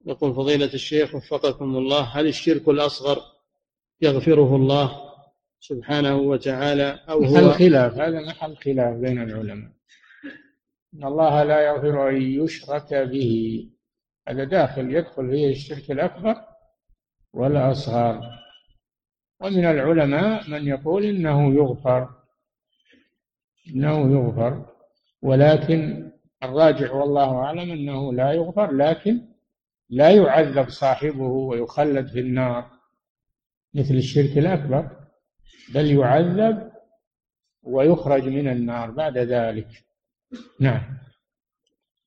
يقول فضيلة الشيخ وفقكم الله: هل الشرك الأصغر يغفره الله سبحانه وتعالى أو محل هو؟ خلاف، هذا محل خلاف بين العلماء. إن الله لا يغفر أن يشرك به، هذا يدخل فيه الشرك الأكبر والأصغر. ومن العلماء من يقول إنه يغفر، ولكن الراجح والله أعلم أنه لا يغفر، لكن لا يعذب صاحبه ويخلد في النار مثل الشرك الأكبر، بل يعذب ويخرج من النار بعد ذلك. نعم.